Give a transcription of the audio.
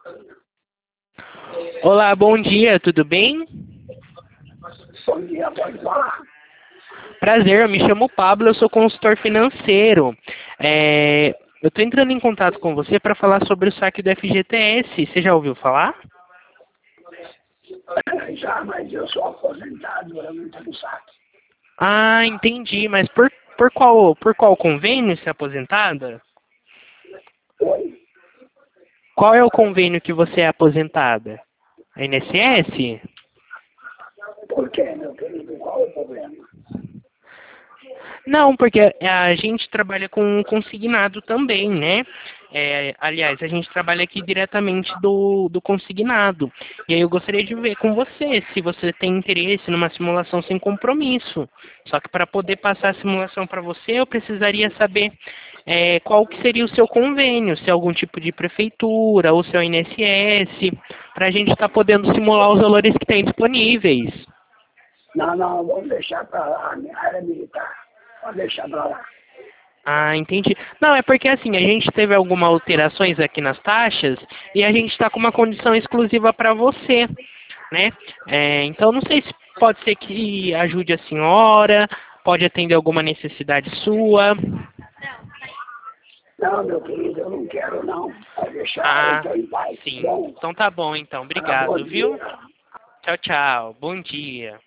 Olá, bom dia, tudo bem? Bom dia, pode falar. Prazer, eu me chamo Pablo, eu sou consultor financeiro. Eu estou entrando em contato com você para falar sobre o saque do FGTS. Você já ouviu falar? Já, mas eu sou aposentado, eu não tenho saque. Ah, entendi, mas por qual convênio você é aposentada? Oi? Qual é o convênio que você é aposentada? A INSS? Por quê, meu querido? Qual é o problema? Não, porque a gente trabalha com consignado também, né? Aliás, a gente trabalha aqui diretamente do consignado. E aí eu gostaria de ver com você se você tem interesse numa simulação sem compromisso. Só que para poder passar a simulação para você, eu precisaria saber qual que seria o seu convênio, se é algum tipo de prefeitura ou se é o INSS, para a gente estar podendo simular os valores que tem disponíveis. Não, vamos deixar para lá, a minha área militar. Pode deixar para lá. Ah, entendi. Não, é porque assim, a gente teve algumas alterações aqui nas taxas e a gente está com uma condição exclusiva para você, né? Então, não sei se pode ser que ajude a senhora, pode atender alguma necessidade sua. Não, meu querido, eu não quero não. Pode deixar, eu Ah, estou em paz. sim. Bom, Então tá bom, então. bom Obrigado, viu? dia. Tchau, tchau. Bom dia.